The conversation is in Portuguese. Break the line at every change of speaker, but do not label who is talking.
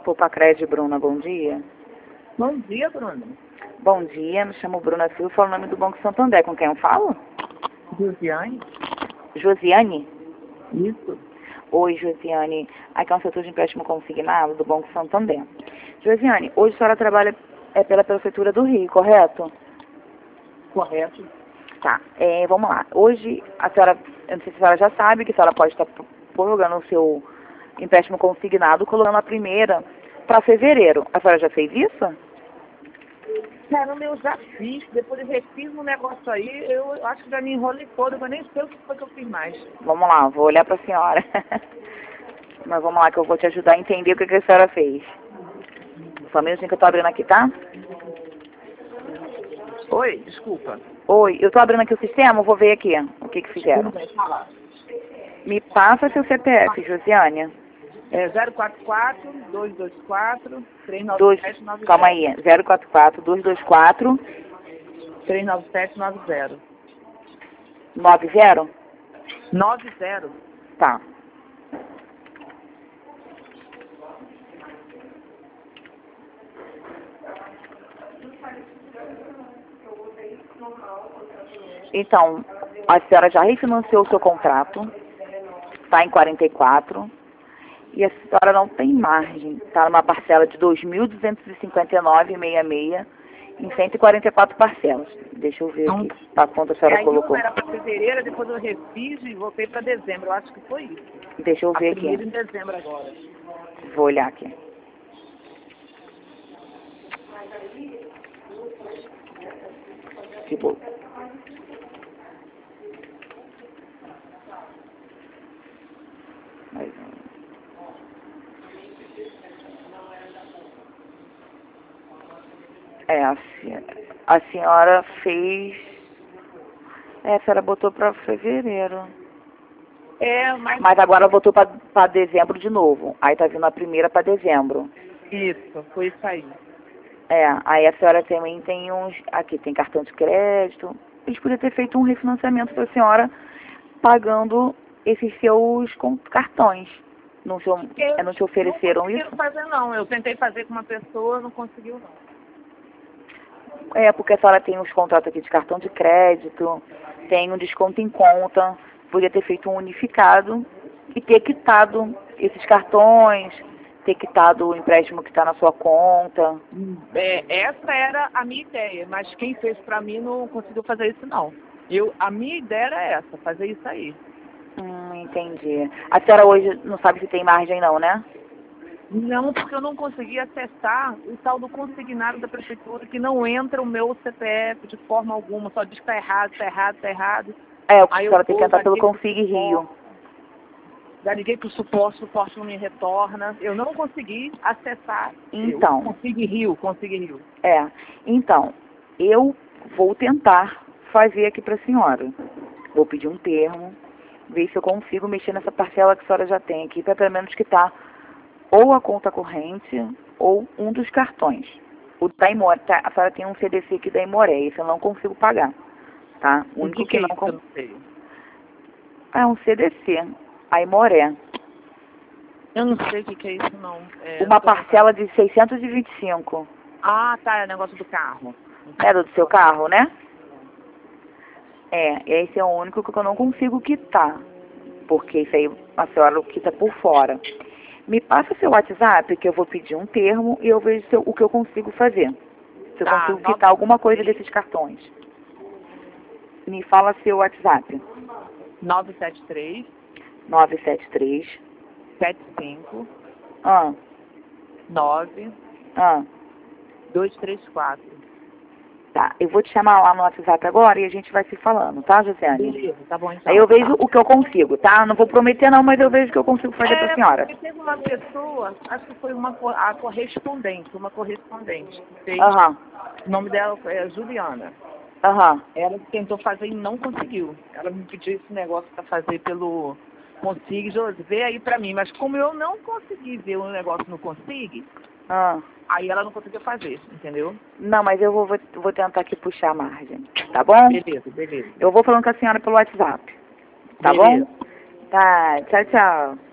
Pupacred, Bruna, bom dia.
Bom dia, Bruna.
Bom dia, me chamo Bruna Silva, falo o nome do Banco Santander. Com quem eu falo?
Josiane?
Josiane?
Isso.
Oi, Josiane. Aqui é um setor de empréstimo consignado do Banco Santander. Josiane, hoje a senhora trabalha pela Prefeitura do Rio, correto?
Correto.
Tá, vamos lá. Hoje, a senhora, eu não sei se a senhora já sabe, que a senhora pode estar prorrogando o seu empréstimo consignado, colocando a primeira para fevereiro. A senhora já fez isso?
Caramba, eu já fiz. Depois eu refiz um negócio aí, eu acho que já me enrolei todo, mas nem sei o que foi que eu fiz mais.
Vamos lá, vou olhar para a senhora. Mas vamos lá que eu vou te ajudar a entender o que a senhora fez. Só um minutinho que eu tô abrindo aqui, tá?
Oi, desculpa.
Oi, eu tô abrindo aqui o sistema, vou ver aqui o que fizeram.
Tudo bem, fala.
Me passa seu CPF, Josiane.
É 044-224-39790.
Calma aí, 044-224...
39790.
90?
90.
Tá. Então, a senhora já refinanciou o seu contrato, está em 44, e a senhora não tem margem, está numa parcela de R$ 2.259,66 em 144 parcelas. Deixa eu ver aqui a conta a senhora colocou.
Aí era para fevereiro, depois eu refiz e voltei para dezembro. Eu acho que foi isso.
Deixa eu ver aqui.
Primeiro em dezembro agora.
Vou olhar aqui. Que bom. A senhora fez... a senhora botou para fevereiro. Mas agora botou para dezembro de novo. Aí tá vindo a primeira para dezembro.
Isso, foi isso aí.
Aí a senhora também tem uns... Aqui tem cartão de crédito. Eles podiam ter feito um refinanciamento para a senhora pagando esses seus cartões. Não te ofereceram isso?
Não consegui fazer, não. Eu tentei fazer com uma pessoa, não conseguiu, não.
Porque a senhora tem uns contratos aqui de cartão de crédito, tem um desconto em conta, podia ter feito um unificado e ter quitado esses cartões, ter quitado o empréstimo que está na sua conta.
Essa era a minha ideia, mas quem fez para mim não conseguiu fazer isso, não. A minha ideia era essa, fazer isso aí.
Entendi. A senhora hoje não sabe se tem margem não, né?
Não, porque eu não consegui acessar o tal do consignado da prefeitura, que não entra o meu CPF de forma alguma, só diz que tá errado, tá errado, tá errado.
A senhora tem que entrar pelo Config Rio.
Já liguei pro suporte, o suporte não me retorna. Eu não consegui acessar
então,
Config Rio.
Então, eu vou tentar fazer aqui para a senhora. Vou pedir um termo, ver se eu consigo mexer nessa parcela que a senhora já tem aqui, para pelo menos quitar ou a conta corrente ou um dos cartões. O da Imoré, a senhora tem um CDC aqui da Imoré, esse eu não consigo pagar, tá? O único que não consigo. É um CDC, a Imoré.
Eu não sei o que é isso, não.
Uma parcela de 625.
Ah, tá, é o negócio do carro.
É do seu carro, né? Esse é o único que eu não consigo quitar, porque isso aí a senhora quita por fora. Me passa seu WhatsApp, que eu vou pedir um termo e eu vejo o que eu consigo fazer. Se eu consigo quitar alguma coisa desses cartões. Me fala seu WhatsApp.
973 75 9 234.
Tá, eu vou te chamar lá no WhatsApp agora e a gente vai se falando, tá, Josiane?
Beleza, tá bom então.
Aí eu vejo o que eu consigo, tá? Não vou prometer não, mas eu vejo o que eu consigo fazer pra senhora.
Porque teve uma pessoa, acho que foi a correspondente, fez. O nome dela é Juliana. Ela tentou fazer e não conseguiu. Ela me pediu esse negócio pra fazer pelo Config, Josi, vê aí pra mim. Mas como eu não consegui ver o negócio no Config, aí ela não conseguiu fazer, entendeu?
Não, mas eu vou tentar aqui puxar a margem, tá bom?
Beleza.
Eu vou falando com a senhora pelo WhatsApp, tá bom? Tá, tchau, tchau.